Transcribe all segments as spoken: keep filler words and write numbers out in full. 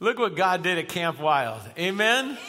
Look what God did at Camp Wild. Amen? Amen?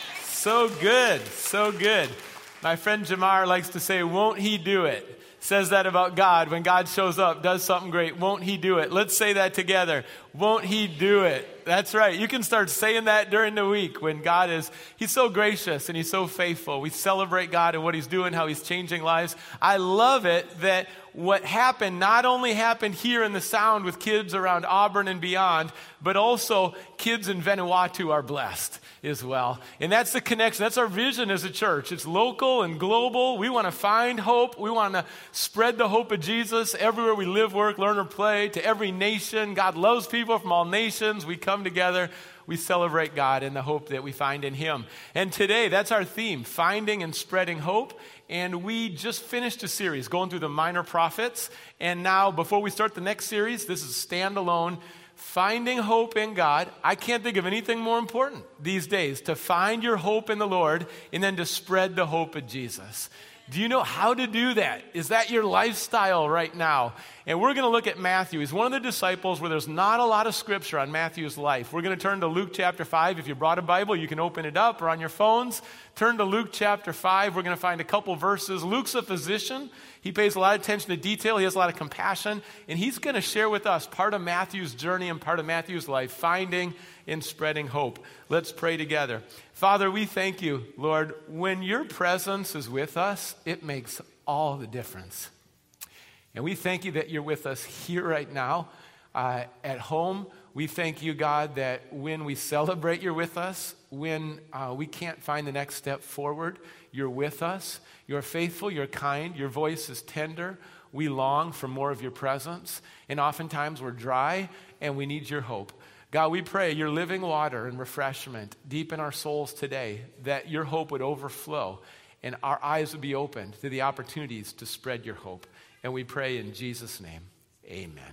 So good, so good. My friend Jamar likes to say, won't he do it? Says that about God. When God shows up, does something great, won't he do it? Let's say that together. Won't he do it? That's right. You can start saying that during the week when God is, he's so gracious and he's so faithful. We celebrate God and what he's doing, how he's changing lives. I love it that what happened not only happened here in the Sound with kids around Auburn and beyond, but also kids in Vanuatu are blessed as well. And that's the connection. That's our vision as a church. It's local and global. We want to find hope. We want to spread the hope of Jesus everywhere we live, work, learn, or play, to every nation. God loves people from all nations. We come together. We celebrate God and the hope that we find in him. And today, that's our theme, finding and spreading hope. And we just finished a series going through the minor prophets. And now, before we start the next series, this is standalone, finding hope in God. I can't think of anything more important these days, to find your hope in the Lord and then to spread the hope of Jesus. Do you know how to do that? Is that your lifestyle right now? And we're going to look at Matthew. He's one of the disciples where there's not a lot of scripture on Matthew's life. We're going to turn to Luke chapter five. If you brought a Bible, you can open it up, or on your phones. Turn to Luke chapter five. We're going to find a couple verses. Luke's a physician. He pays a lot of attention to detail. He has a lot of compassion. And he's going to share with us part of Matthew's journey and part of Matthew's life, finding and spreading hope. Let's pray together. Father, we thank you, Lord. When your presence is with us, it makes all the difference. And we thank you that you're with us here right now, uh, at home. We thank you, God, that when we celebrate, you're with us. When uh, we can't find the next step forward, you're with us. You're faithful, you're kind, your voice is tender. We long for more of your presence. And oftentimes we're dry and we need your hope. God, we pray your living water and refreshment deep in our souls today, that your hope would overflow and our eyes would be opened to the opportunities to spread your hope. And we pray in Jesus' name, amen. Amen.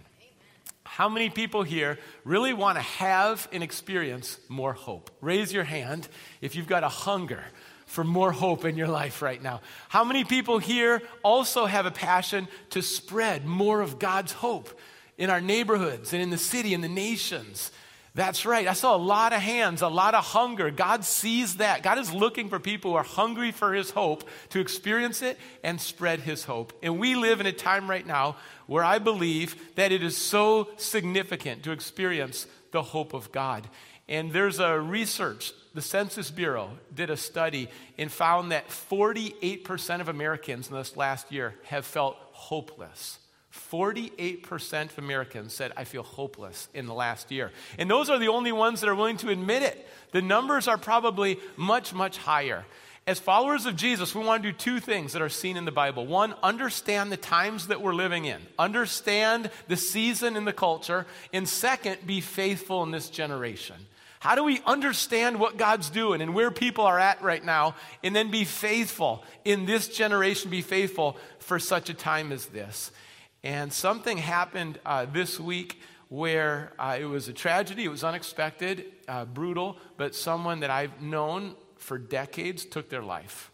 How many people here really want to have and experience more hope? Raise your hand if you've got a hunger for more hope in your life right now. How many people here also have a passion to spread more of God's hope in our neighborhoods and in the city and the nations? That's right. I saw a lot of hands, a lot of hunger. God sees that. God is looking for people who are hungry for his hope to experience it and spread his hope. And we live in a time right now where I believe that it is so significant to experience the hope of God. And there's a research, the Census Bureau did a study and found that forty-eight percent of Americans in this last year have felt hopeless. forty-eight percent of Americans said, I feel hopeless in the last year. And those are the only ones that are willing to admit it. The numbers are probably much, much higher. As followers of Jesus, we want to do two things that are seen in the Bible. One, understand the times that we're living in. Understand the season and the culture. And second, be faithful in this generation. How do we understand what God's doing and where people are at right now, and then be faithful in this generation, be faithful for such a time as this? And something happened uh, this week where uh, it was a tragedy. It was unexpected, uh, brutal, but someone that I've known for decades took their life.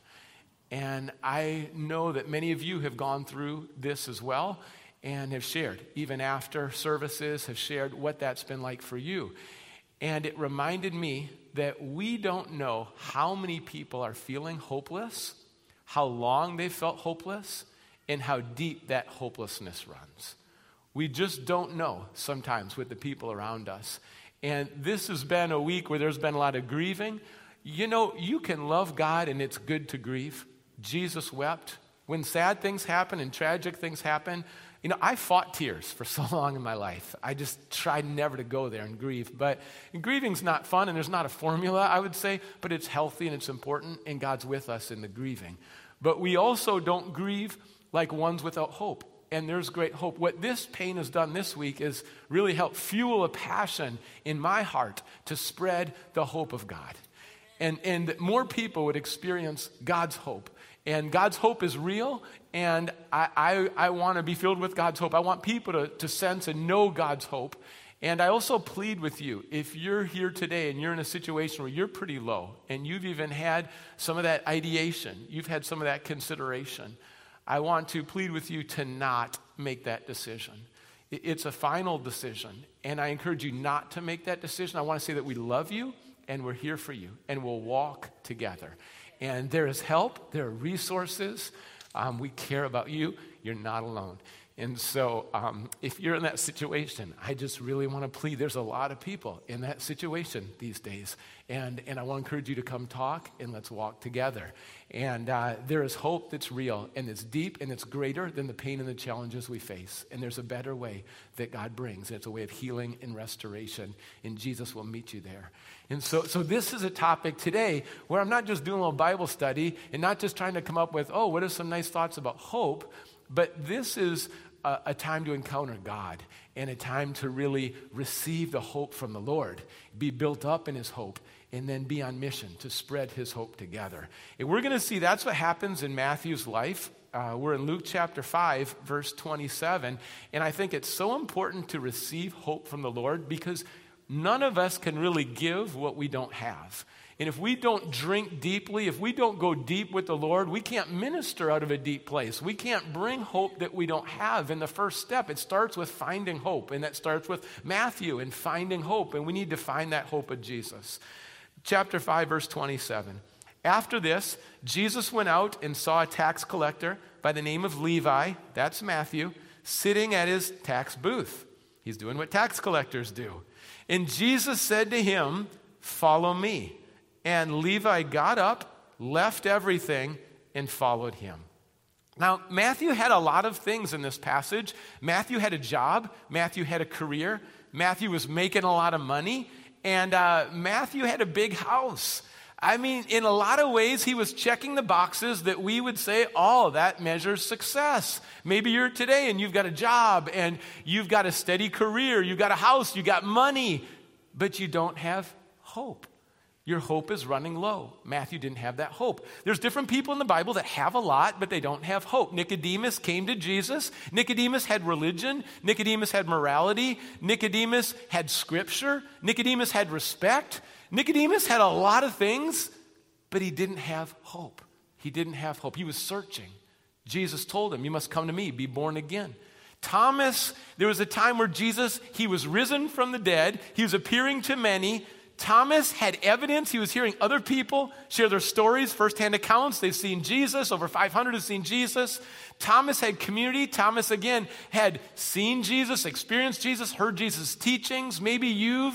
And I know that many of you have gone through this as well and have shared, even after services, have shared what that's been like for you. And it reminded me that we don't know how many people are feeling hopeless, how long they've felt hopeless, and how deep that hopelessness runs. We just don't know sometimes with the people around us. And this has been a week where there's been a lot of grieving. You know, you can love God and it's good to grieve. Jesus wept. When sad things happen and tragic things happen, you know, I fought tears for so long in my life. I just tried never to go there and grieve. But and grieving's not fun, and there's not a formula, I would say, but it's healthy and it's important, and God's with us in the grieving. But we also don't grieve like ones without hope. And there's great hope. What this pain has done this week is really help fuel a passion in my heart to spread the hope of God. And, and that more people would experience God's hope. And God's hope is real, and I, I, I want to be filled with God's hope. I want people to, to sense and know God's hope. And I also plead with you, if you're here today and you're in a situation where you're pretty low, and you've even had some of that ideation, you've had some of that consideration, I want to plead with you to not make that decision. It's a final decision, and I encourage you not to make that decision. I want to say that we love you, and we're here for you, and we'll walk together. And there is help. There are resources. Um, we care about you. You're not alone. And so um, if you're in that situation, I just really want to plead. There's a lot of people in that situation these days. And, and I want to encourage you to come talk and let's walk together. And uh, there is hope that's real and it's deep and it's greater than the pain and the challenges we face. And there's a better way that God brings. And it's a way of healing and restoration. And Jesus will meet you there. And so, so this is a topic today where I'm not just doing a little Bible study and not just trying to come up with, oh, what are some nice thoughts about hope? But this is a, a time to encounter God and a time to really receive the hope from the Lord, be built up in his hope, and then be on mission to spread his hope together. And we're going to see that's what happens in Matthew's life. Uh, we're in Luke chapter five, verse twenty-seven. And I think it's so important to receive hope from the Lord because none of us can really give what we don't have. And if we don't drink deeply, if we don't go deep with the Lord, we can't minister out of a deep place. We can't bring hope that we don't have. And the first step, it starts with finding hope. And that starts with Matthew and finding hope. And we need to find that hope of Jesus. Chapter five, verse twenty-seven. After this, Jesus went out and saw a tax collector by the name of Levi, that's Matthew, sitting at his tax booth. He's doing what tax collectors do. And Jesus said to him, "Follow me." And Levi got up, left everything, and followed him. Now, Matthew had a lot of things in this passage. Matthew had a job. Matthew had a career. Matthew was making a lot of money. And uh, Matthew had a big house. I mean, in a lot of ways, he was checking the boxes that we would say, oh, that measures success. Maybe you're today and you've got a job and you've got a steady career, you've got a house, you've got money, but you don't have hope. Your hope is running low. Matthew didn't have that hope. There's different people in the Bible that have a lot, but they don't have hope. Nicodemus came to Jesus. Nicodemus had religion. Nicodemus had morality. Nicodemus had scripture. Nicodemus had respect. Nicodemus had a lot of things, but he didn't have hope. He didn't have hope. He was searching. Jesus told him, you must come to me, be born again. Thomas, there was a time where Jesus, he was risen from the dead. He was appearing to many. Thomas had evidence. He was hearing other people share their stories, firsthand accounts. They've seen Jesus. Over five hundred have seen Jesus. Thomas had community. Thomas, again, had seen Jesus, experienced Jesus, heard Jesus' teachings. Maybe you've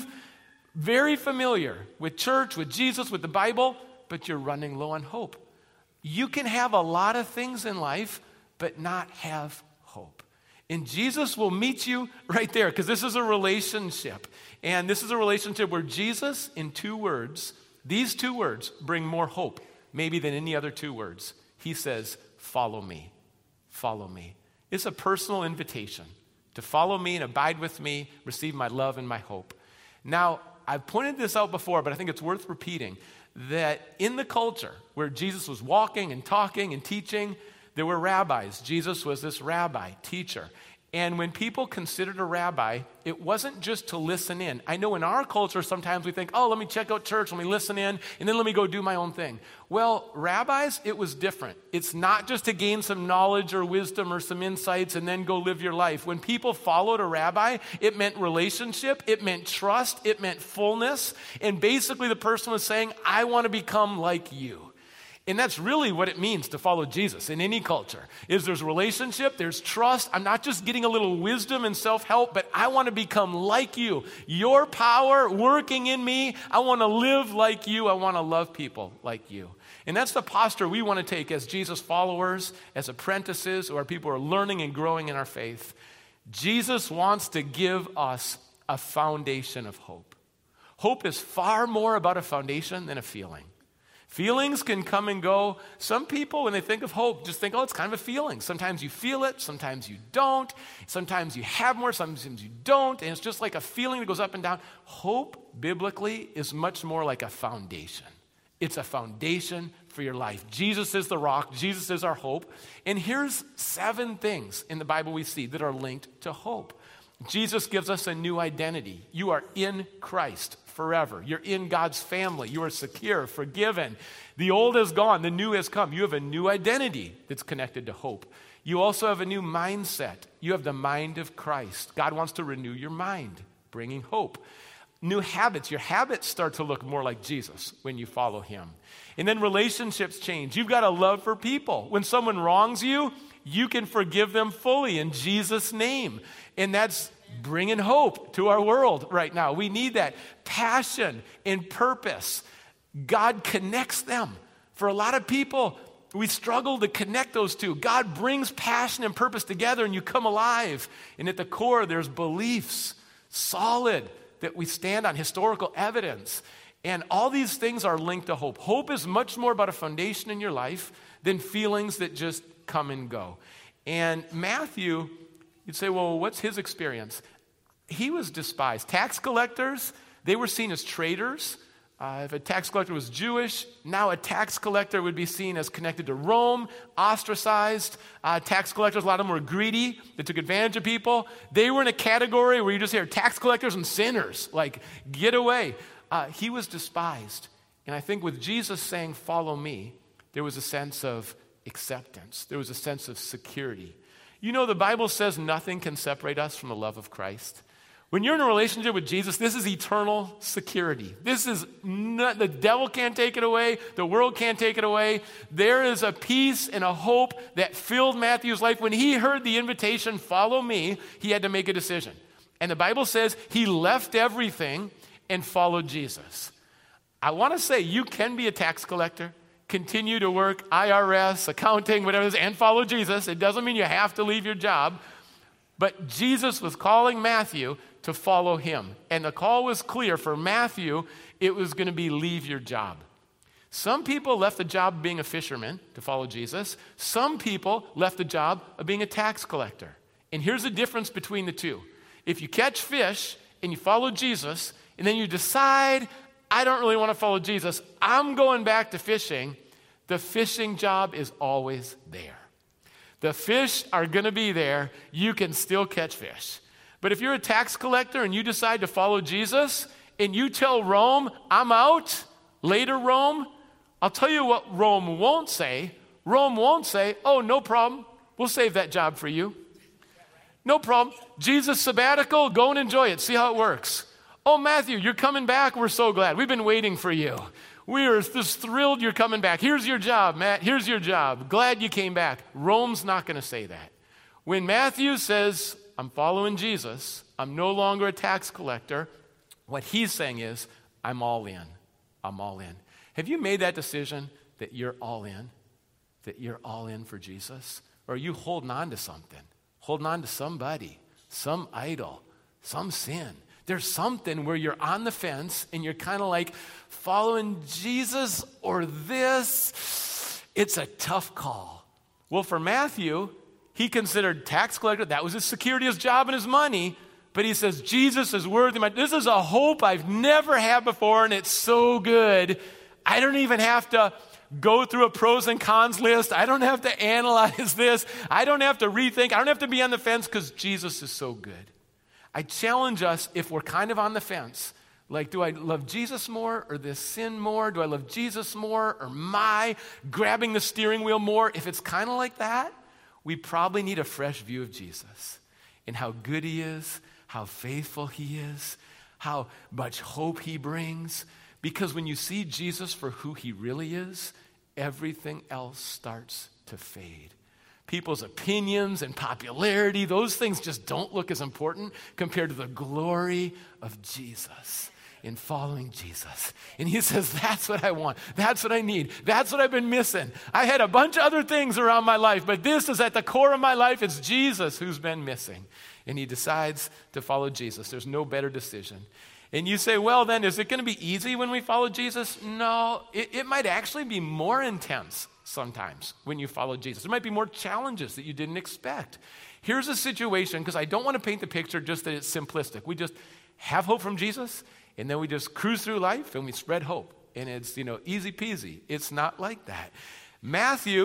very familiar with church, with Jesus, with the Bible, but you're running low on hope. You can have a lot of things in life, but not have hope. And Jesus will meet you right there because this is a relationship. And this is a relationship where Jesus, in two words, these two words bring more hope maybe than any other two words. He says, follow me, follow me. It's a personal invitation to follow me and abide with me, receive my love and my hope. Now, I've pointed this out before, but I think it's worth repeating that in the culture where Jesus was walking and talking and teaching, there were rabbis. Jesus was this rabbi, teacher. And when people considered a rabbi, it wasn't just to listen in. I know in our culture, sometimes we think, oh, let me check out church, let me listen in, and then let me go do my own thing. Well, rabbis, it was different. It's not just to gain some knowledge or wisdom or some insights and then go live your life. When people followed a rabbi, it meant relationship, it meant trust, it meant fullness. And basically the person was saying, I want to become like you. And that's really what it means to follow Jesus in any culture, is there's relationship, there's trust. I'm not just getting a little wisdom and self-help, but I want to become like you. Your power working in me. I want to live like you. I want to love people like you. And that's the posture we want to take as Jesus followers, as apprentices, or people who are learning and growing in our faith. Jesus wants to give us a foundation of hope. Hope is far more about a foundation than a feeling. Feelings can come and go. Some people, when they think of hope, just think, oh, it's kind of a feeling. Sometimes you feel it, sometimes you don't. Sometimes you have more, sometimes you don't. And it's just like a feeling that goes up and down. Hope, biblically, is much more like a foundation. It's a foundation for your life. Jesus is the rock. Jesus is our hope. And here's seven things in the Bible we see that are linked to hope. Jesus gives us a new identity. You are in Christ forever. You're in God's family. You are secure, forgiven. The old is gone. The new has come. You have a new identity that's connected to hope. You also have a new mindset. You have the mind of Christ. God wants to renew your mind, bringing hope. New habits. Your habits start to look more like Jesus when you follow him. And then relationships change. You've got a love for people. When someone wrongs you, you can forgive them fully in Jesus' name. And that's bringing hope to our world right now. We need that passion and purpose. God connects them. For a lot of people, we struggle to connect those two. God brings passion and purpose together and you come alive. And at the core, there's beliefs, solid, that we stand on, historical evidence. And all these things are linked to hope. Hope is much more about a foundation in your life than feelings that just come and go. And Matthew, you'd say, well, what's his experience? He was despised. Tax collectors, they were seen as traitors. Uh, if a tax collector was Jewish, now a tax collector would be seen as connected to Rome, ostracized. Uh, tax collectors, a lot of them were greedy. They took advantage of people. They were in a category where you just hear tax collectors and sinners. Like, get away. Uh, he was despised. And I think with Jesus saying, follow me, there was a sense of acceptance. There was a sense of security. You know, the Bible says nothing can separate us from the love of Christ. When you're in a relationship with Jesus, this is eternal security. This is not, the devil can't take it away. The world can't take it away. There is a peace and a hope that filled Matthew's life. When he heard the invitation, follow me, he had to make a decision. And the Bible says he left everything and followed Jesus. I want to say you can be a tax collector, continue to work, I R S, accounting, whatever it is, and follow Jesus. It doesn't mean you have to leave your job. But Jesus was calling Matthew to follow him. And the call was clear. For Matthew, it was going to be leave your job. Some people left the job of being a fisherman to follow Jesus. Some people left the job of being a tax collector. And here's the difference between the two. If you catch fish and you follow Jesus, and then you decide, I don't really want to follow Jesus, I'm going back to fishing, the fishing job is always there. The fish are going to be there. You can still catch fish. But if you're a tax collector and you decide to follow Jesus and you tell Rome, I'm out, later Rome, I'll tell you what Rome won't say. Rome won't say, oh, no problem. We'll save that job for you. No problem. Jesus sabbatical, go and enjoy it. See how it works. Oh, Matthew, you're coming back. We're so glad. We've been waiting for you. We are just thrilled you're coming back. Here's your job, Matt. Here's your job. Glad you came back. Rome's not going to say that. When Matthew says, I'm following Jesus, I'm no longer a tax collector, what he's saying is, I'm all in. I'm all in. Have you made that decision that you're all in? That you're all in for Jesus? Or are you holding on to something? Holding on to somebody, some idol, some sin? There's something where you're on the fence and you're kind of like following Jesus or this. It's a tough call. Well, for Matthew, he considered tax collector. That was his security, his job, and his money. But he says, Jesus is worthy. This is a hope I've never had before, and it's so good. I don't even have to go through a pros and cons list. I don't have to analyze this. I don't have to rethink. I don't have to be on the fence because Jesus is so good. I challenge us, if we're kind of on the fence, like, do I love Jesus more or this sin more? Do I love Jesus more or my grabbing the steering wheel more? If it's kind of like that, we probably need a fresh view of Jesus and how good he is, how faithful he is, how much hope he brings. Because when you see Jesus for who he really is, everything else starts to fade. People's opinions and popularity, those things just don't look as important compared to the glory of Jesus in following Jesus. And he says, that's what I want. That's what I need. That's what I've been missing. I had a bunch of other things around my life, but this is at the core of my life. It's Jesus who's been missing. And he decides to follow Jesus. There's no better decision. And you say, well, then, is it going to be easy when we follow Jesus? No, it, it might actually be more intense sometimes when you follow Jesus. There might be more challenges that you didn't expect. Here's a situation, because I don't want to paint the picture just that it's simplistic. We just have hope from Jesus, and then we just cruise through life, and we spread hope. And it's, you know, easy peasy. It's not like that. Matthew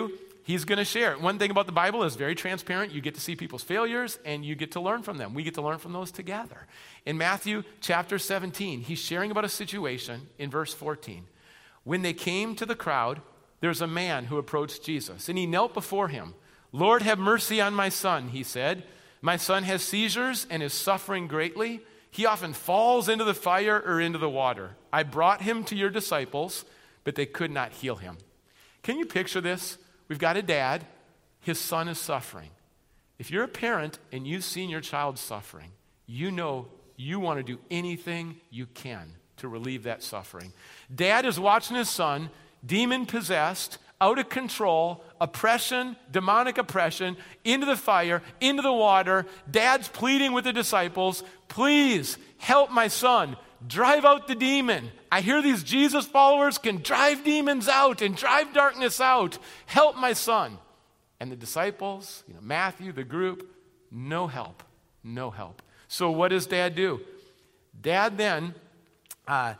he's going to share. One thing about the Bible is very transparent. You get to see people's failures, and you get to learn from them. We get to learn from those together. In Matthew chapter seventeen, he's sharing about a situation in verse fourteen. When they came to the crowd, there's a man who approached Jesus, and he knelt before him. Lord, have mercy on my son, he said. My son has seizures and is suffering greatly. He often falls into the fire or into the water. I brought him to your disciples, but they could not heal him. Can you picture this? We've got a dad. His son is suffering. If you're a parent and you've seen your child suffering, you know you want to do anything you can to relieve that suffering. Dad is watching his son, demon-possessed, out of control, oppression, demonic oppression, into the fire, into the water. Dad's pleading with the disciples, please help my son. Drive out the demon. I hear these Jesus followers can drive demons out and drive darkness out. Help my son. And the disciples, you know, Matthew, the group, no help, no help. So what does Dad do? Dad then uh,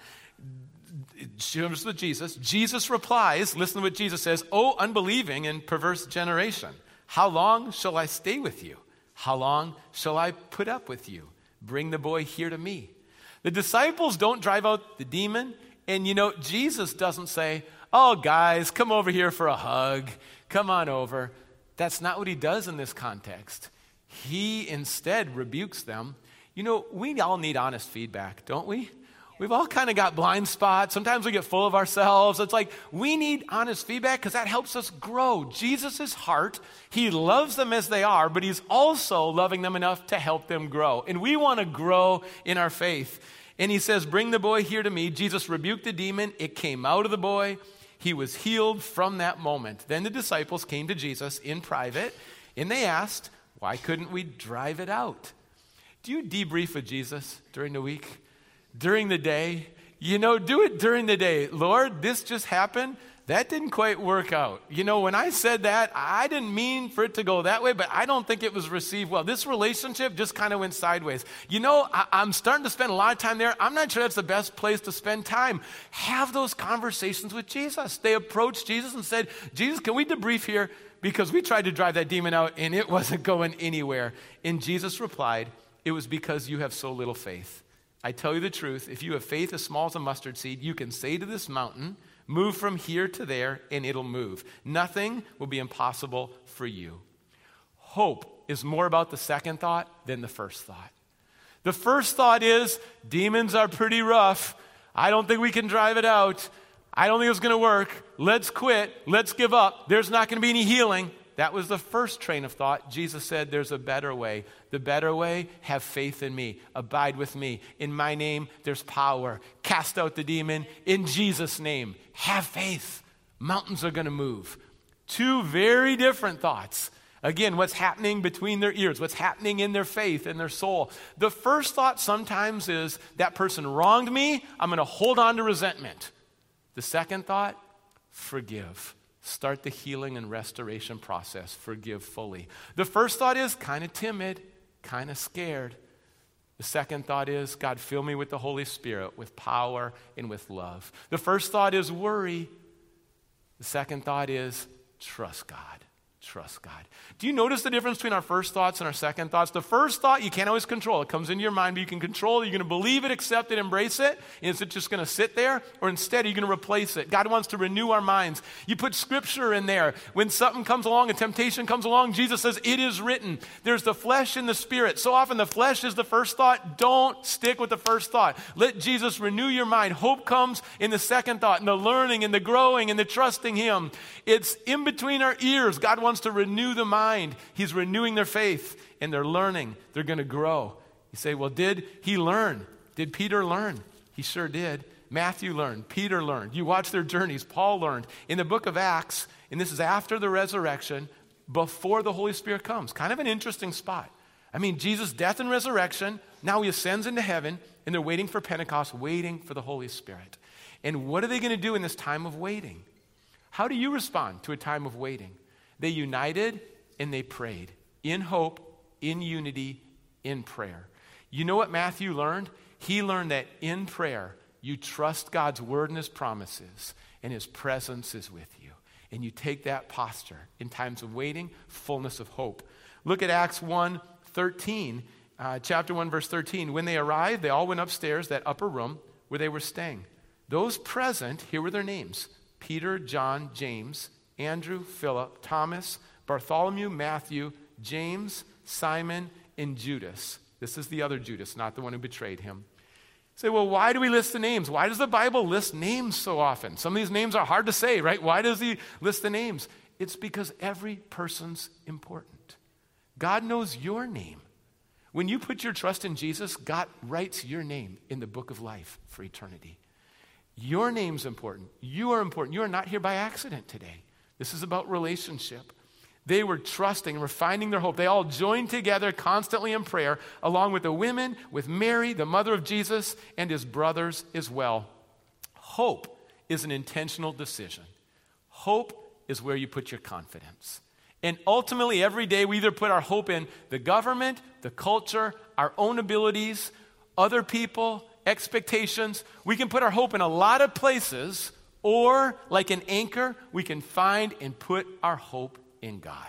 shows with Jesus. Jesus replies, listen to what Jesus says, "Oh, unbelieving and perverse generation, how long shall I stay with you? How long shall I put up with you? Bring the boy here to me." The disciples don't drive out the demon, and you know, Jesus doesn't say, "Oh, guys, come over here for a hug. Come on over." That's not what he does in this context. He instead rebukes them. You know, we all need honest feedback, don't we? We've all kind of got blind spots. Sometimes we get full of ourselves. It's like we need honest feedback because that helps us grow. Jesus' heart, he loves them as they are, but he's also loving them enough to help them grow. And we want to grow in our faith. And he says, "Bring the boy here to me." Jesus rebuked the demon. It came out of the boy. He was healed from that moment. Then the disciples came to Jesus in private, and they asked, why couldn't we drive it out? Do you debrief with Jesus during the week? During the day? You know, do it during the day. Lord, this just happened. That didn't quite work out. You know, when I said that, I didn't mean for it to go that way, but I don't think it was received well. This relationship just kind of went sideways. You know, I, I'm starting to spend a lot of time there. I'm not sure that's the best place to spend time. Have those conversations with Jesus. They approached Jesus and said, Jesus, can we debrief here? Because we tried to drive that demon out and it wasn't going anywhere. And Jesus replied, it was because you have so little faith. I tell you the truth, if you have faith as small as a mustard seed, you can say to this mountain, move from here to there, and it'll move. Nothing will be impossible for you. Hope is more about the second thought than the first thought. The first thought is, demons are pretty rough. I don't think we can drive it out. I don't think it's going to work. Let's quit. Let's give up. There's not going to be any healing. That was the first train of thought. Jesus said, there's a better way. The better way, have faith in me. Abide with me. In my name, there's power. Cast out the demon. In Jesus' name, have faith. Mountains are going to move. Two very different thoughts. Again, what's happening between their ears, what's happening in their faith, in their soul. The first thought sometimes is, that person wronged me, I'm going to hold on to resentment. The second thought, forgive. Start the healing and restoration process. Forgive fully. The first thought is kind of timid, kind of scared. The second thought is, God, fill me with the Holy Spirit, with power and with love. The first thought is worry. The second thought is trust God. Trust God. Do you notice the difference between our first thoughts and our second thoughts? The first thought, you can't always control. It comes into your mind, but you can control it. You're going to believe it, accept it, embrace it. And is it just going to sit there? Or instead, are you going to replace it? God wants to renew our minds. You put scripture in there. When something comes along, a temptation comes along, Jesus says, it is written. There's the flesh and the spirit. So often the flesh is the first thought. Don't stick with the first thought. Let Jesus renew your mind. Hope comes in the second thought, in the learning, and the growing, and the trusting Him. It's in between our ears. God wants to renew the mind. He's renewing their faith, and they're learning. They're going to grow. You say, well, did he learn? Did Peter learn? He sure did. Matthew learned. Peter learned. You watch their journeys. Paul learned. In the book of Acts, and this is after the resurrection, before the Holy Spirit comes. Kind of an interesting spot. I mean, Jesus' death and resurrection, now he ascends into heaven, and they're waiting for Pentecost, waiting for the Holy Spirit. And what are they going to do in this time of waiting? How do you respond to a time of waiting? They united and they prayed in hope, in unity, in prayer. You know what Matthew learned? He learned that in prayer, you trust God's word and His promises, and His presence is with you. And you take that posture in times of waiting, fullness of hope. Look at Acts one thirteen, uh, chapter one, verse thirteen. When they arrived, they all went upstairs, that upper room where they were staying. Those present, here were their names: Peter, John, James, Andrew, Philip, Thomas, Bartholomew, Matthew, James, Simon, and Judas. This is the other Judas, not the one who betrayed him. Say, well, why do we list the names? Why does the Bible list names so often? Some of these names are hard to say, right? Why does he list the names? It's because every person's important. God knows your name. When you put your trust in Jesus, God writes your name in the book of life for eternity. Your name's important. You are important. You are not here by accident today. This is about relationship. They were trusting and refining their hope. They all joined together constantly in prayer, along with the women, with Mary, the mother of Jesus, and his brothers as well. Hope is an intentional decision. Hope is where you put your confidence. And ultimately, every day we either put our hope in the government, the culture, our own abilities, other people, expectations. We can put our hope in a lot of places, or like an anchor, we can find and put our hope in God.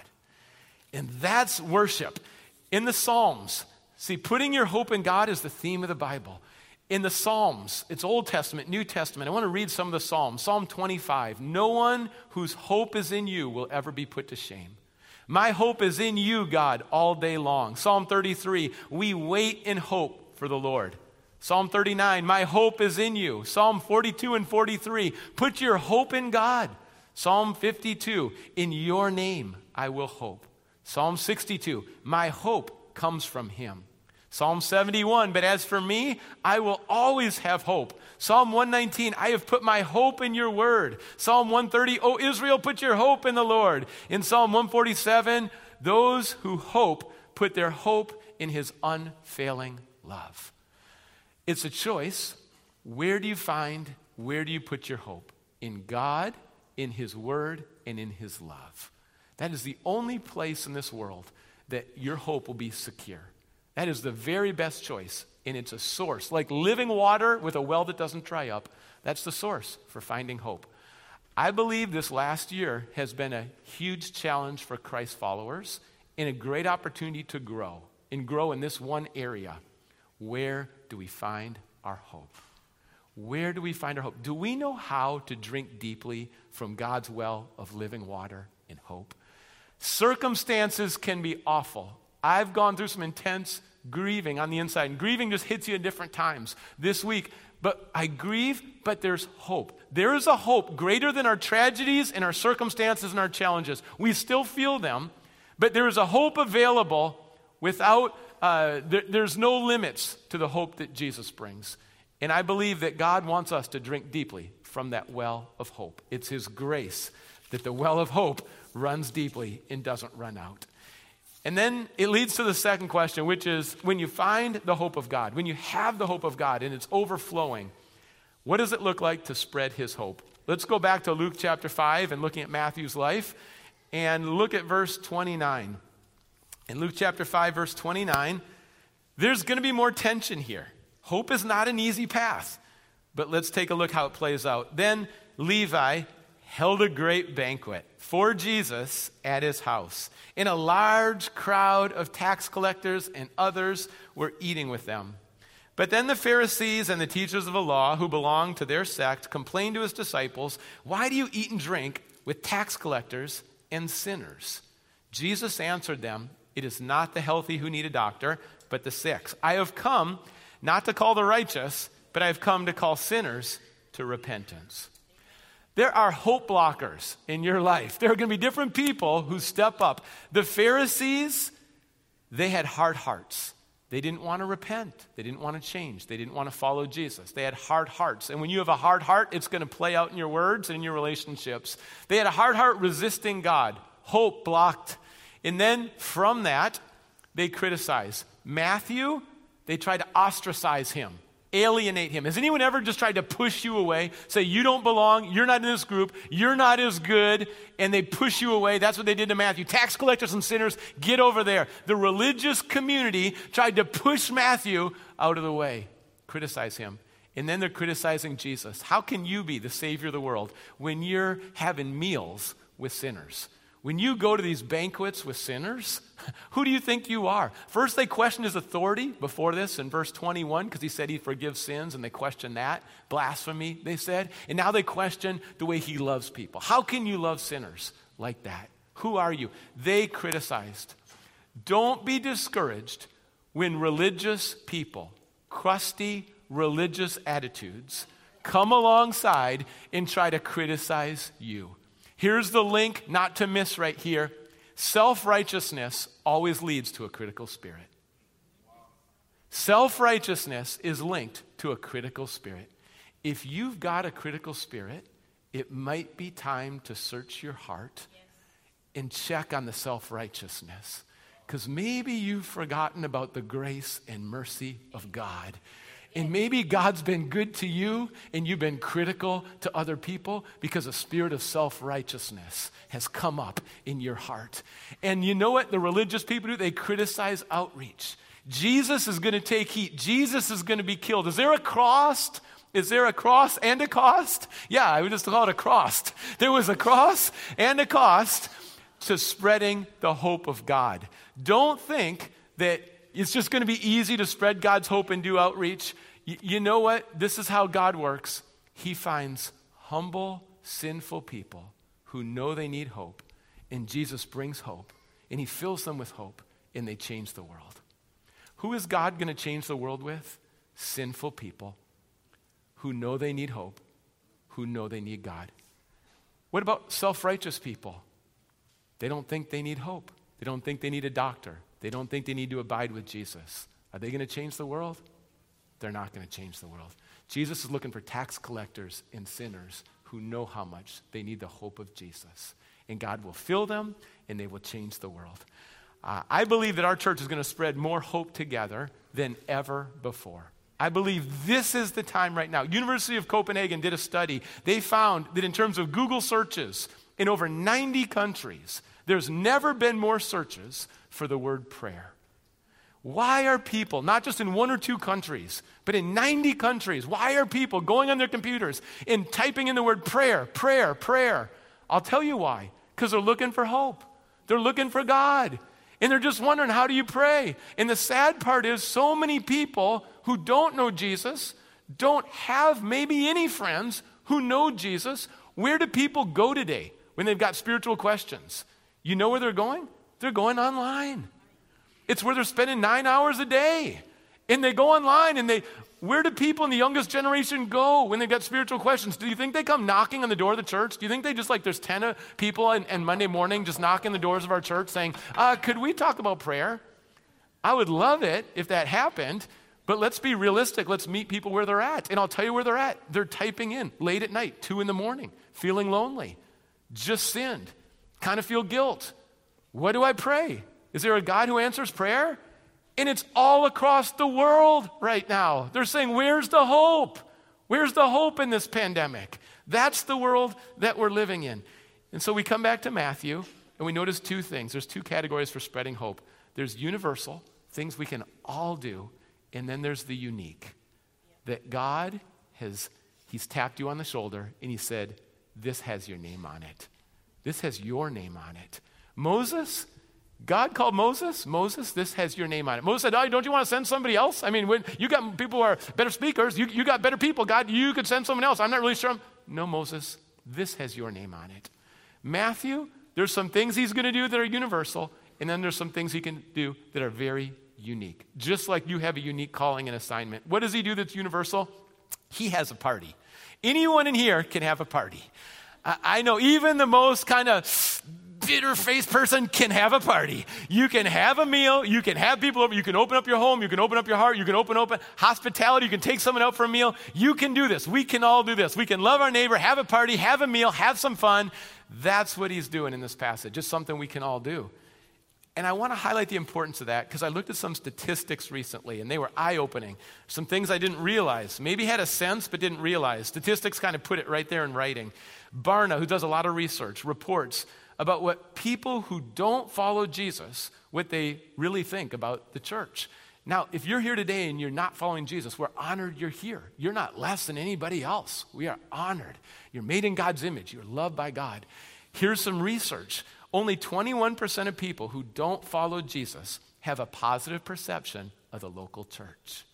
And that's worship. In the Psalms, see, putting your hope in God is the theme of the Bible. In the Psalms, it's Old Testament, New Testament. I want to read some of the Psalms. Psalm twenty-five, no one whose hope is in you will ever be put to shame. My hope is in you, God, all day long. Psalm thirty-three, we wait in hope for the Lord. Psalm thirty-nine, my hope is in you. Psalm forty-two and forty-three, put your hope in God. Psalm fifty-two, in your name I will hope. Psalm sixty-two, my hope comes from him. Psalm seventy-one, but as for me, I will always have hope. Psalm one nineteen, I have put my hope in your word. Psalm one thirty, O Israel, put your hope in the Lord. In Psalm one forty-seven, those who hope put their hope in his unfailing love. It's a choice. Where do you find, where do you put your hope? In God, in his word, and in his love. That is the only place in this world that your hope will be secure. That is the very best choice, and it's a source. Like living water with a well that doesn't dry up, that's the source for finding hope. I believe this last year has been a huge challenge for Christ followers and a great opportunity to grow, and grow in this one area. Where do we find our hope? Where do we find our hope? Do we know how to drink deeply from God's well of living water and hope? Circumstances can be awful. I've gone through some intense grieving on the inside, and grieving just hits you at different times this week. But I grieve, but there's hope. There is a hope greater than our tragedies and our circumstances and our challenges. We still feel them, but there is a hope available without, uh, there, there's no limits to the hope that Jesus brings. And I believe that God wants us to drink deeply from that well of hope. It's his grace that the well of hope runs deeply and doesn't run out. And then it leads to the second question, which is when you find the hope of God, when you have the hope of God and it's overflowing, what does it look like to spread his hope? Let's go back to Luke chapter five and looking at Matthew's life and look at verse twenty-nine. In Luke chapter five, verse twenty-nine, there's going to be more tension here. Hope is not an easy path, but let's take a look how it plays out. Then Levi held a great banquet for Jesus at his house, and a large crowd of tax collectors and others were eating with them. But then the Pharisees and the teachers of the law who belonged to their sect complained to his disciples, "Why do you eat and drink with tax collectors and sinners?" Jesus answered them, "It is not the healthy who need a doctor, but the sick. I have come not to call the righteous, but I have come to call sinners to repentance." There are hope blockers in your life. There are going to be different people who step up. The Pharisees, they had hard hearts. They didn't want to repent. They didn't want to change. They didn't want to follow Jesus. They had hard hearts. And when you have a hard heart, it's going to play out in your words and in your relationships. They had a hard heart resisting God. Hope blocked. And then from that, they criticize. Matthew, they tried to ostracize him, alienate him. Has anyone ever just tried to push you away? Say, you don't belong, you're not in this group, you're not as good, and they push you away. That's what they did to Matthew. Tax collectors and sinners, get over there. The religious community tried to push Matthew out of the way, criticize him. And then they're criticizing Jesus. How can you be the Savior of the world when you're having meals with sinners. When you go to these banquets with sinners, who do you think you are? First, they questioned his authority before this in verse twenty-one, because he said he forgives sins, and they questioned that. Blasphemy, they said. And now they question the way he loves people. How can you love sinners like that? Who are you? They criticized. Don't be discouraged when religious people, crusty religious attitudes, come alongside and try to criticize you. Here's the link not to miss right here. Self-righteousness always leads to a critical spirit. Self-righteousness is linked to a critical spirit. If you've got a critical spirit, it might be time to search your heart and check on the self-righteousness. Because maybe you've forgotten about the grace and mercy of God. And maybe God's been good to you and you've been critical to other people because a spirit of self-righteousness has come up in your heart. And you know what the religious people do? They criticize outreach. Jesus is going to take heat. Jesus is going to be killed. Is there a cross? Is there a cross and a cost? Yeah, I would just call it a cross. There was a cross and a cost to spreading the hope of God. Don't think that it's just going to be easy to spread God's hope and do outreach. Y- you know what? This is how God works. He finds humble, sinful people who know they need hope, and Jesus brings hope, and he fills them with hope, and they change the world. Who is God going to change the world with? Sinful people who know they need hope, who know they need God. What about self-righteous people? They don't think they need hope. They don't think they need a doctor. They don't think they need to abide with Jesus. Are they going to change the world? They're not going to change the world. Jesus is looking for tax collectors and sinners who know how much they need the hope of Jesus. And God will fill them, and they will change the world. Uh, I believe that our church is going to spread more hope together than ever before. I believe this is the time right now. University of Copenhagen did a study. They found that in terms of Google searches, in over ninety countries, there's never been more searches for the word prayer. Why are people, not just in one or two countries, but in ninety countries, why are people going on their computers and typing in the word prayer, prayer, prayer? I'll tell you why. Because they're looking for hope. They're looking for God. And they're just wondering, how do you pray? And the sad part is so many people who don't know Jesus, don't have maybe any friends who know Jesus. Where do people go today when they've got spiritual questions? You know where they're going? They're going online. It's where they're spending nine hours a day. And they go online and they, where do people in the youngest generation go when they've got spiritual questions? Do you think they come knocking on the door of the church? Do you think they just like, there's ten uh, people and, and Monday morning just knocking the doors of our church saying, uh, could we talk about prayer? I would love it if that happened, but let's be realistic. Let's meet people where they're at. And I'll tell you where they're at. They're typing in late at night, two in the morning, feeling lonely, just sinned, kind of feel guilt. What do I pray? Is there a God who answers prayer? And it's all across the world right now. They're saying, where's the hope? Where's the hope in this pandemic? That's the world that we're living in. And so we come back to Matthew, and we notice two things. There's two categories for spreading hope. There's universal, things we can all do, and then there's the unique. That God has, he's tapped you on the shoulder, and he said, this has your name on it. This has your name on it. Moses, God called Moses, Moses, this has your name on it. Moses said, oh, don't you want to send somebody else? I mean, when you got people who are better speakers, you, you got better people. God, you could send someone else. I'm not really sure. No, Moses, this has your name on it. Matthew, there's some things he's going to do that are universal, and then there's some things he can do that are very unique. Just like you have a unique calling and assignment. What does he do that's universal? He has a party. Anyone in here can have a party. I, I know even the most kind of bitter-faced person can have a party. You can have a meal. You can have people over. You can open up your home. You can open up your heart. You can open open hospitality. You can take someone out for a meal. You can do this. We can all do this. We can love our neighbor, have a party, have a meal, have some fun. That's what he's doing in this passage. Just something we can all do. And I want to highlight the importance of that because I looked at some statistics recently, and they were eye-opening. Some things I didn't realize. Maybe had a sense, but didn't realize. Statistics kind of put it right there in writing. Barna, who does a lot of research, reports about what people who don't follow Jesus, what they really think about the church. Now, if you're here today and you're not following Jesus, we're honored you're here. You're not less than anybody else. We are honored. You're made in God's image. You're loved by God. Here's some research. Only twenty-one percent of people who don't follow Jesus have a positive perception of the local church.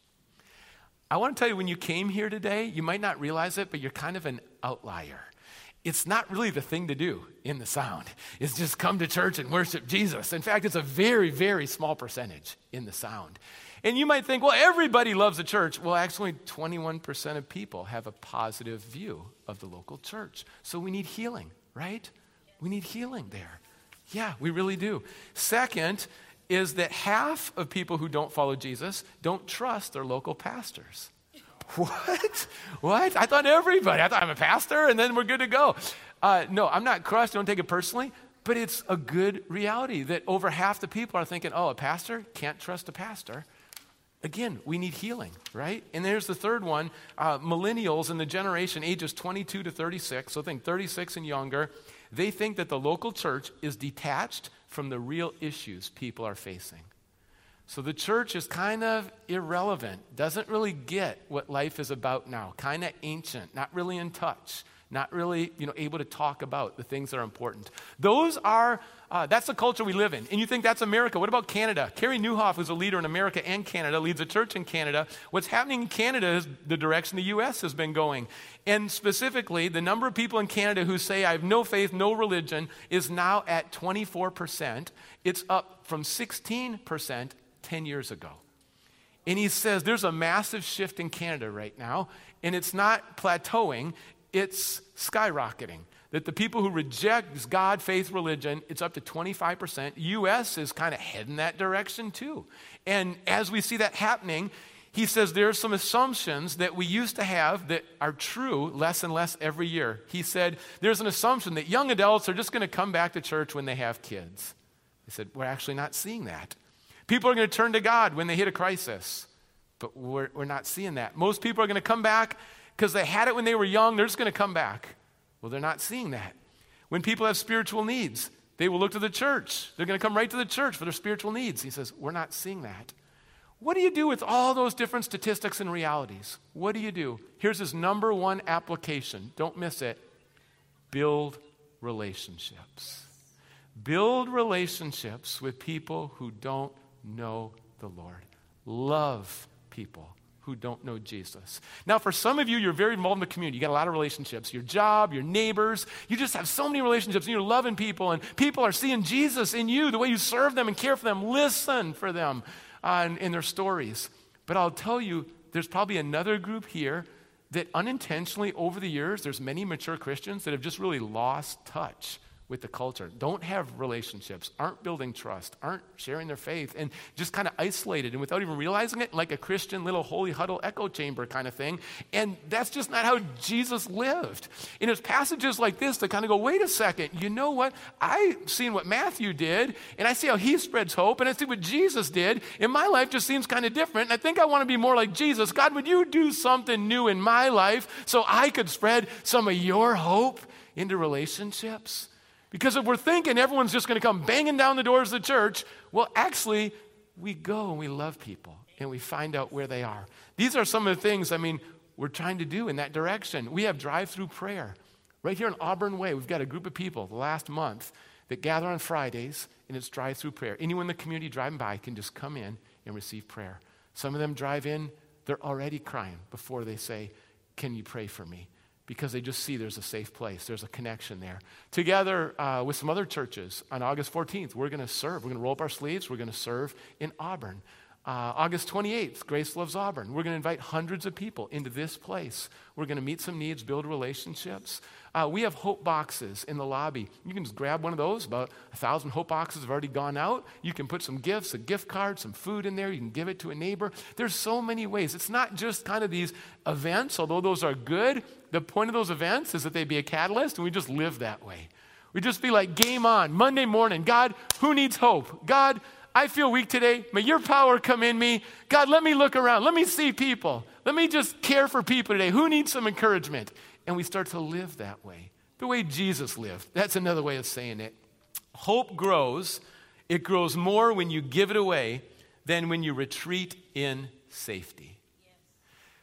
I want to tell you, when you came here today, you might not realize it, but you're kind of an outlier. It's not really the thing to do in the Sound. It's just come to church and worship Jesus. In fact, it's a very, very small percentage in the Sound. And you might think, well, everybody loves the church. Well, actually, twenty-one percent of people have a positive view of the local church. So we need healing, right? We need healing there. Yeah, we really do. Second is that half of people who don't follow Jesus don't trust their local pastors. What? What? I thought everybody. I thought I'm a pastor and then we're good to go. Uh, no, I'm not crushed. Don't take it personally. But it's a good reality that over half the people are thinking, oh, a pastor? Can't trust a pastor. Again, we need healing, right? And there's the third one. Uh, millennials in the generation ages twenty-two to thirty-six, so think thirty-six and younger, they think that the local church is detached from the real issues people are facing. So the church is kind of irrelevant, doesn't really get what life is about now, kind of ancient, not really in touch, not really, you know, able to talk about the things that are important. Those are, uh, that's the culture we live in. And you think that's America. What about Canada? Carey Nieuwhof, who's a leader in America and Canada, leads a church in Canada. What's happening in Canada is the direction the U S has been going. And specifically, the number of people in Canada who say, I have no faith, no religion, is now at twenty-four percent. It's up from sixteen percent ten years ago. And he says there's a massive shift in Canada right now, and it's not plateauing, it's skyrocketing. That the people who reject God, faith, religion, it's up to twenty-five percent. U S is kind of heading that direction too. And as we see that happening, he says there are some assumptions that we used to have that are true less and less every year. He said there's an assumption that young adults are just going to come back to church when they have kids. He said we're actually not seeing that. People are going to turn to God when they hit a crisis, but we're, we're not seeing that. Most people are going to come back because they had it when they were young. They're just going to come back. Well, they're not seeing that. When people have spiritual needs, they will look to the church. They're going to come right to the church for their spiritual needs. He says, we're not seeing that. What do you do with all those different statistics and realities? What do you do? Here's his number one application. Don't miss it. Build relationships. Build relationships with people who don't know the Lord. Love people who don't know Jesus. Now, for some of you, you're very involved in the community. You got a lot of relationships. Your job, your neighbors. You just have so many relationships, and you're loving people, and people are seeing Jesus in you, the way you serve them and care for them. Listen for them uh, in, in their stories. But I'll tell you, there's probably another group here that unintentionally over the years, there's many mature Christians that have just really lost touch with the culture, don't have relationships, aren't building trust, aren't sharing their faith, and just kind of isolated and without even realizing it, like a Christian little holy huddle echo chamber kind of thing. And that's just not how Jesus lived. And it's passages like this that kind of go, wait a second, you know what? I've seen what Matthew did, and I see how he spreads hope, and I see what Jesus did, and my life just seems kind of different, and I think I want to be more like Jesus. God, would you do something new in my life so I could spread some of your hope into relationships? Because if we're thinking everyone's just going to come banging down the doors of the church, well, actually, we go and we love people and we find out where they are. These are some of the things, I mean, we're trying to do in that direction. We have drive-through prayer. Right here in Auburn Way, we've got a group of people the last month that gather on Fridays, and it's drive-through prayer. Anyone in the community driving by can just come in and receive prayer. Some of them drive in, they're already crying before they say, can you pray for me? Because they just see there's a safe place. There's a connection there. Together uh, with some other churches, on August fourteenth, we're going to serve. We're going to roll up our sleeves. We're going to serve in Auburn. Uh, August twenty-eighth, Grace Loves Auburn. We're going to invite hundreds of people into this place. We're going to meet some needs, build relationships. Uh, we have hope boxes in the lobby. You can just grab one of those. About a thousand hope boxes have already gone out. You can put some gifts, a gift card, some food in there. You can give it to a neighbor. There's so many ways. It's not just kind of these events, although those are good. The point of those events is that they be a catalyst, and we just live that way. We just be like, game on. Monday morning, God, who needs hope? God, I feel weak today. May your power come in me. God, let me look around. Let me see people. Let me just care for people today. Who needs some encouragement? And we start to live that way, the way Jesus lived. That's another way of saying it. Hope grows. It grows more when you give it away than when you retreat in safety. Yes.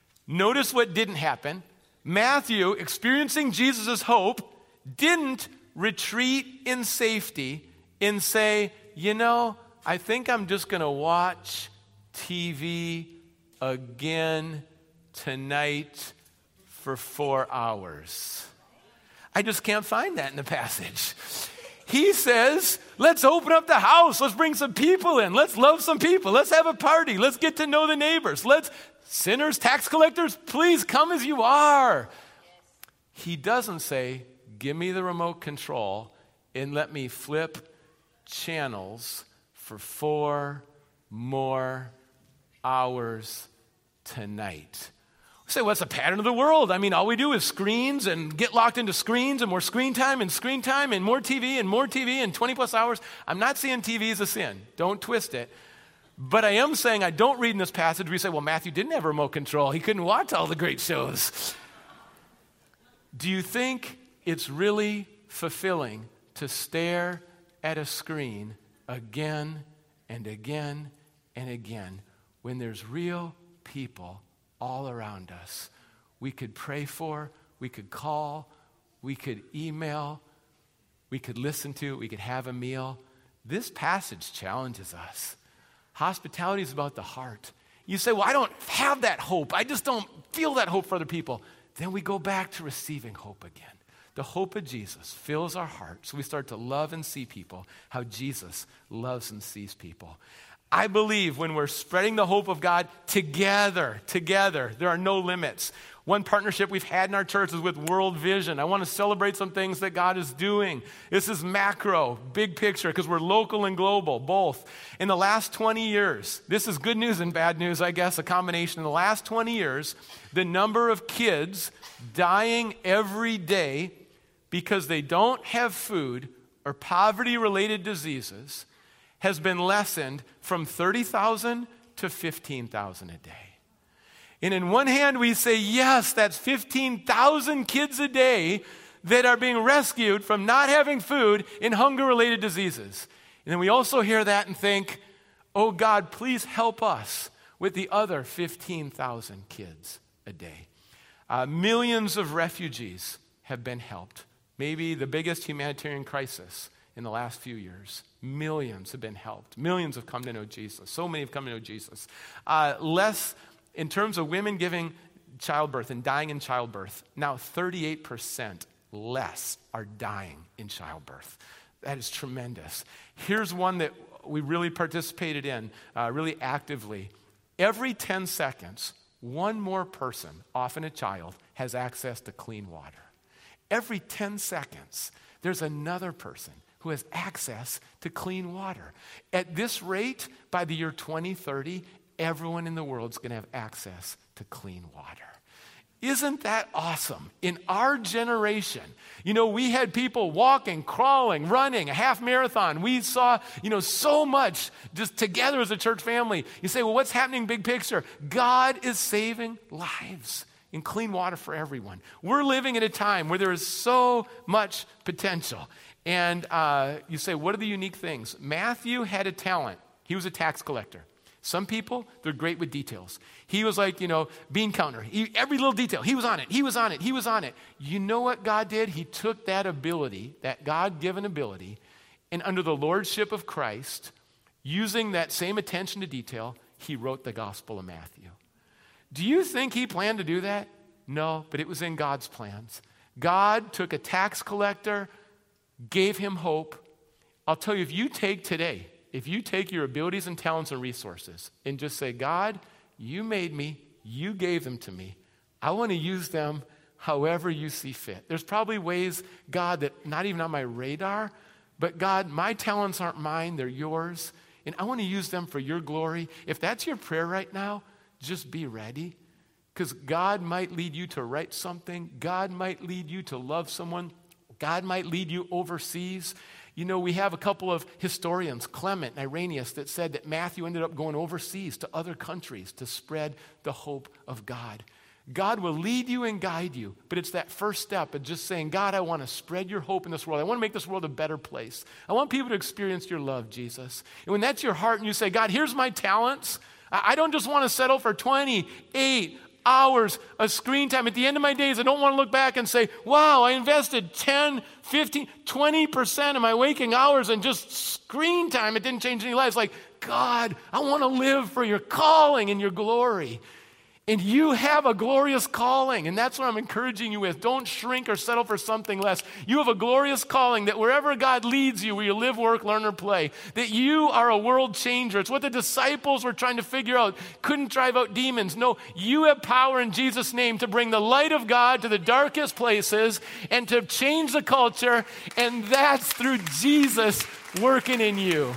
Notice what didn't happen. Matthew, experiencing Jesus' hope, didn't retreat in safety and say, you know, I think I'm just going to watch T V again tonight for four hours. I just can't find that in the passage. He says, let's open up the house. Let's bring some people in. Let's love some people. Let's have a party. Let's get to know the neighbors. Let's, sinners, tax collectors, please come as you are. He doesn't say, give me the remote control and let me flip channels for four more hours tonight. We say, what's the pattern of the world? I mean, all we do is screens and get locked into screens and more screen time and screen time and more T V and more T V and twenty plus hours. I'm not saying T V is a sin. Don't twist it. But I am saying I don't read in this passage where you say, well, Matthew didn't have remote control. He couldn't watch all the great shows. Do you think it's really fulfilling to stare at a screen again and again and again when there's real people all around us we could pray for, we could call, we could email, we could listen to, we could have a meal? This passage challenges us. Hospitality is about the heart. You say, well, I don't have that hope. I just don't feel that hope for other people. Then we go back to receiving hope again. The hope of Jesus fills our hearts. So we start to love and see people how Jesus loves and sees people. I believe when we're spreading the hope of God together, together, there are no limits. One partnership we've had in our church is with World Vision. I want to celebrate some things that God is doing. This is macro, big picture, because we're local and global, both. In the last twenty years, this is good news and bad news, I guess, a combination. In the last twenty years, the number of kids dying every day because they don't have food or poverty-related diseases has been lessened from thirty thousand to fifteen thousand a day. And in one hand, we say, yes, that's fifteen thousand kids a day that are being rescued from not having food and hunger-related diseases. And then we also hear that and think, oh God, please help us with the other fifteen thousand kids a day. Uh, millions of refugees have been helped. Maybe the biggest humanitarian crisis in the last few years. Millions have been helped. Millions have come to know Jesus. So many have come to know Jesus. Uh, less, in terms of women giving childbirth and dying in childbirth, now thirty-eight percent less are dying in childbirth. That is tremendous. Here's one that we really participated in, uh, really actively. Every ten seconds, one more person, often a child, has access to clean water. Every ten seconds, there's another person who has access to clean water. At this rate, by the year twenty thirty, everyone in the world is going to have access to clean water. Isn't that awesome? In our generation, you know, we had people walking, crawling, running, a half marathon. We saw, you know, so much just together as a church family. You say, well, what's happening big picture? God is saving lives and clean water for everyone. We're living at a time where there is so much potential. And uh, you say, what are the unique things? Matthew had a talent. He was a tax collector. Some people, they're great with details. He was like, you know, bean counter. He, every little detail, he was on it, he was on it, he was on it. You know what God did? He took that ability, that God-given ability, and under the lordship of Christ, using that same attention to detail, he wrote the Gospel of Matthew. Do you think he planned to do that? No, but it was in God's plans. God took a tax collector, gave him hope. I'll tell you, if you take today, if you take your abilities and talents and resources and just say, God, you made me, you gave them to me. I want to use them however you see fit. There's probably ways, God, that not even on my radar, but God, my talents aren't mine, they're yours, and I want to use them for your glory. If that's your prayer right now, just be ready, because God might lead you to write something. God might lead you to love someone. God might lead you overseas. You know, we have a couple of historians, Clement and Irenaeus, that said that Matthew ended up going overseas to other countries to spread the hope of God. God will lead you and guide you, but it's that first step of just saying, God, I want to spread your hope in this world. I want to make this world a better place. I want people to experience your love, Jesus. And when that's your heart and you say, God, here's my talents, I don't just want to settle for twenty-eight hours of screen time. At the end of my days, I don't want to look back and say, wow, I invested ten, fifteen, twenty percent of my waking hours in just screen time. It didn't change any lives. Like, God, I want to live for your calling and your glory. And you have a glorious calling, and that's what I'm encouraging you with. Don't shrink or settle for something less. You have a glorious calling that wherever God leads you, where you live, work, learn, or play, that you are a world changer. It's what the disciples were trying to figure out. Couldn't drive out demons. No, you have power in Jesus' name to bring the light of God to the darkest places and to change the culture, and that's through Jesus working in you.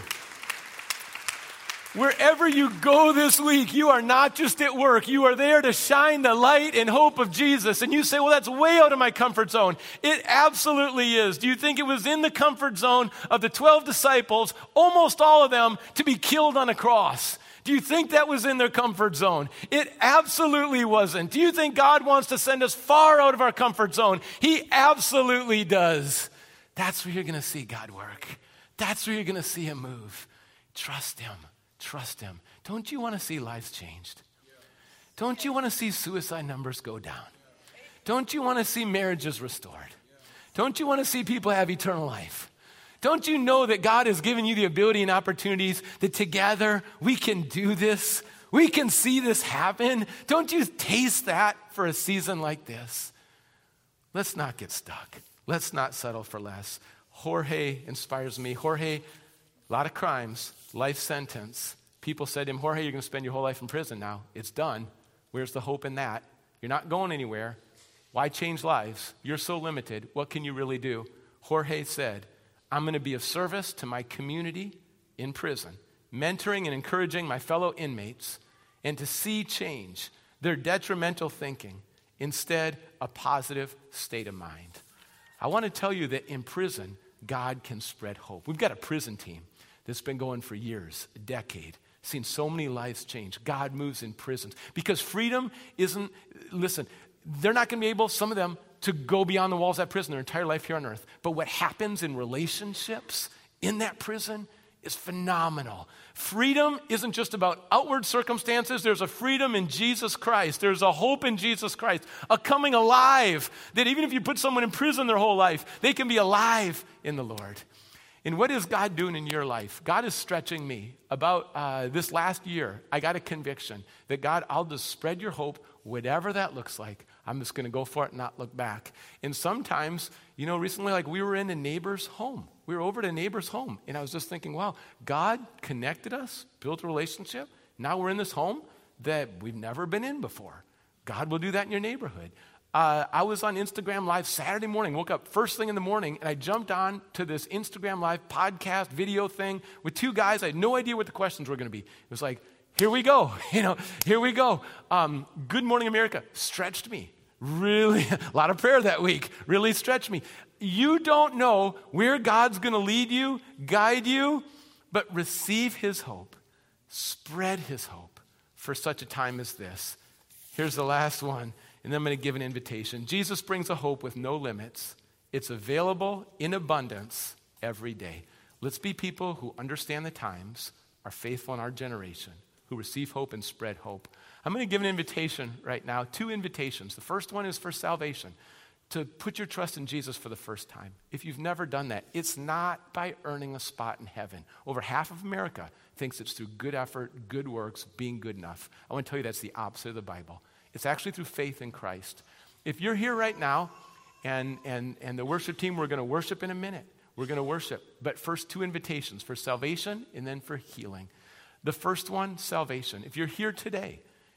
Wherever you go this week, you are not just at work. You are there to shine the light and hope of Jesus. And you say, well, that's way out of my comfort zone. It absolutely is. Do you think it was in the comfort zone of the twelve disciples, almost all of them, to be killed on a cross? Do you think that was in their comfort zone? It absolutely wasn't. Do you think God wants to send us far out of our comfort zone? He absolutely does. That's where you're going to see God work. That's where you're going to see him move. Trust him. Trust him. Don't you want to see lives changed? Don't you want to see suicide numbers go down? Don't you want to see marriages restored? Don't you want to see people have eternal life? Don't you know that God has given you the ability and opportunities that together we can do this? We can see this happen. Don't you taste that for a season like this? Let's not get stuck. Let's not settle for less. Jorge inspires me. Jorge, a lot of crimes, life sentence. People said to him, Jorge, you're going to spend your whole life in prison now. It's done. Where's the hope in that? You're not going anywhere. Why change lives? You're so limited. What can you really do? Jorge said, I'm going to be of service to my community in prison, mentoring and encouraging my fellow inmates, and to see change their detrimental thinking, instead a positive state of mind. I want to tell you that in prison, God can spread hope. We've got a prison team that's been going for years, a decade, seen so many lives change. God moves in prisons because freedom isn't, listen, they're not going to be able, some of them, to go beyond the walls of that prison their entire life here on earth. But what happens in relationships in that prison is phenomenal. Freedom isn't just about outward circumstances. There's a freedom in Jesus Christ. There's a hope in Jesus Christ, a coming alive that even if you put someone in prison their whole life, they can be alive in the Lord. And what is God doing in your life? God is stretching me. About uh, this last year, I got a conviction that God, I'll just spread your hope, whatever that looks like. I'm just going to go for it and not look back. And sometimes, you know, recently, like we were in a neighbor's home. We were over at a neighbor's home. And I was just thinking, wow, God connected us, built a relationship. Now we're in this home that we've never been in before. God will do that in your neighborhood. Uh, I was on Instagram Live Saturday morning, woke up first thing in the morning, and I jumped on to this Instagram Live podcast video thing with two guys. I had no idea what the questions were going to be. It was like, here we go, you know, here we go. Um, Good Morning America stretched me. Really, a lot of prayer that week, really stretched me. You don't know where God's going to lead you, guide you, but receive his hope, spread his hope for such a time as this. Here's the last one. And then I'm going to give an invitation. Jesus brings a hope with no limits. It's available in abundance every day. Let's be people who understand the times, are faithful in our generation, who receive hope and spread hope. I'm going to give an invitation right now, two invitations. The first one is for salvation, to put your trust in Jesus for the first time. If you've never done that, it's not by earning a spot in heaven. Over half of America thinks it's through good effort, good works, being good enough. I want to tell you that's the opposite of the Bible. It's actually through faith in Christ. If you're here right now, and, and, and the worship team, we're going to worship in a minute. We're going to worship. But first, two invitations, for salvation and then for healing. The first one, salvation. If you're here today,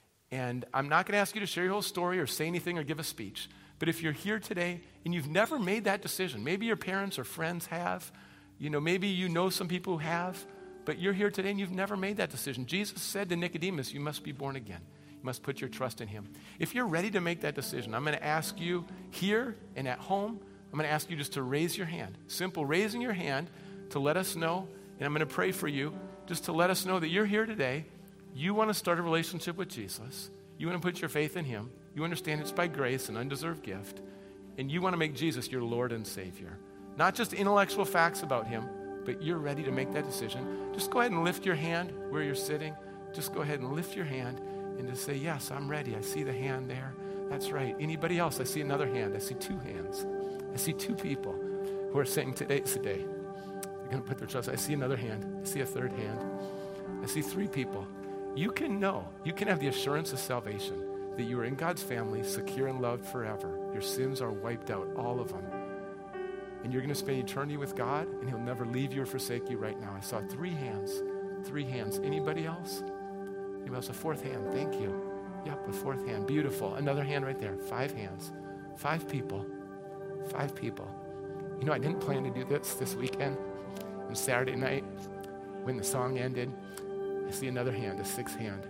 and I'm not going to ask you to share your whole story or say anything or give a speech, but if you're here today and you've never made that decision, maybe your parents or friends have, you know, maybe you know some people who have, but you're here today and you've never made that decision. Jesus said to Nicodemus, you must be born again. Must put your trust in him. If you're ready to make that decision, I'm going to ask you here and at home, I'm going to ask you just to raise your hand. Simple raising your hand to let us know, and I'm going to pray for you just to let us know that you're here today. You want to start a relationship with Jesus. You want to put your faith in him. You understand it's by grace, an undeserved gift, and you want to make Jesus your Lord and Savior. Not just intellectual facts about him, but you're ready to make that decision. Just go ahead and lift your hand where you're sitting. Just go ahead and lift your hand. and just say, yes, I'm ready. I see the hand there. That's right. Anybody else? I see another hand. I see two hands. I see two people who are saying today's the day. They're going to put their trust. I see another hand. I see a third hand. I see three people. You can know, you can have the assurance of salvation that you are in God's family, secure and loved forever. Your sins are wiped out, all of them. And you're going to spend eternity with God, and he'll never leave you or forsake you right now. I saw three hands. Three hands. Anybody else? Anybody else? A fourth hand. Thank you. Yep, a fourth hand. Beautiful. Another hand right there. Five hands. Five people. Five people. You know, I didn't plan to do this this weekend. On Saturday night, when the song ended, I see another hand, a sixth hand.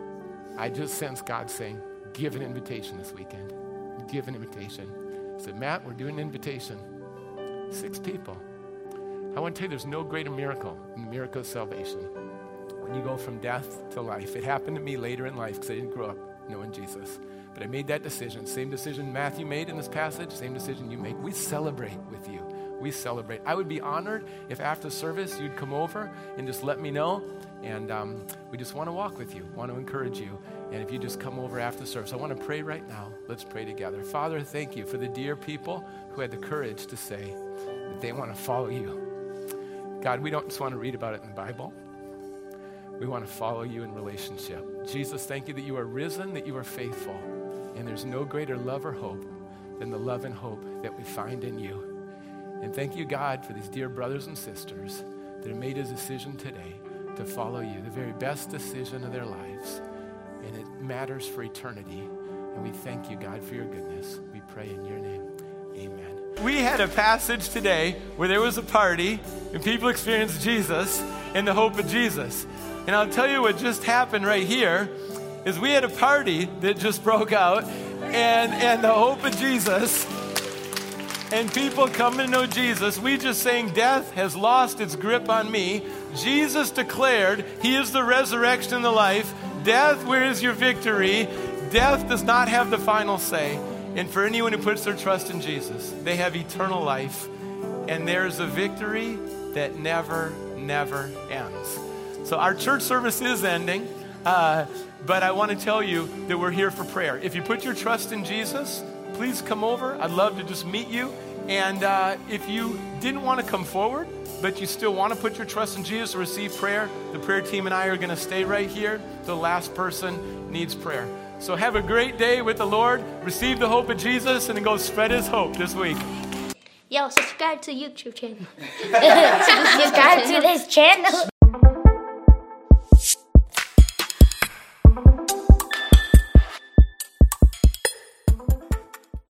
I just sense God saying, give an invitation this weekend. Give an invitation. I said, Matt, we're doing an invitation. Six people. I want to tell you, there's no greater miracle than the miracle of salvation. When you go from death to life. It happened to me later in life because I didn't grow up knowing Jesus. But I made that decision. Same decision Matthew made in this passage, same decision you make. We celebrate with you. We celebrate. I would be honored if after service you'd come over and just let me know. And um, we just want to walk with you, want to encourage you. And if you just come over after service, I want to pray right now. Let's pray together. Father, thank you for the dear people who had the courage to say that they want to follow you. God, we don't just want to read about it in the Bible. We want to follow you in relationship. Jesus, thank you that you are risen, that you are faithful. And there's no greater love or hope than the love and hope that we find in you. And thank you, God, for these dear brothers and sisters that have made a decision today to follow you, the very best decision of their lives. And it matters for eternity. And we thank you, God, for your goodness. We pray in your name. Amen. We had a passage today where there was a party and people experienced Jesus and the hope of Jesus. And I'll tell you what just happened right here is we had a party that just broke out and, and the hope of Jesus and people come to know Jesus. We just saying death has lost its grip on me. Jesus declared he is the resurrection and the life. Death, where is your victory? Death does not have the final say. And for anyone who puts their trust in Jesus, they have eternal life. And there's a victory that never, never ends. So our church service is ending, uh, but I want to tell you that we're here for prayer. If you put your trust in Jesus, please come over. I'd love to just meet you. And uh, if you didn't want to come forward, but you still want to put your trust in Jesus or receive prayer, the prayer team and I are going to stay right here. The last person needs prayer. So have a great day with the Lord. Receive the hope of Jesus and then go spread his hope this week. Yo, subscribe to YouTube channel. Subscribe to this channel.